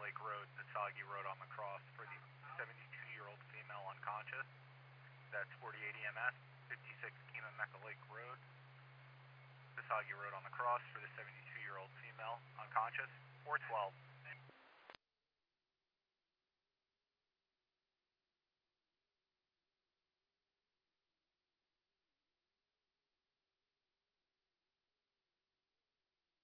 Lake Road, Pisagi Road on the cross for the 72-year-old female unconscious. That's 48 EMS, 56 Keenan Mecca Lake Road, Pisagi Road on the cross for the 72-year-old female unconscious, 412.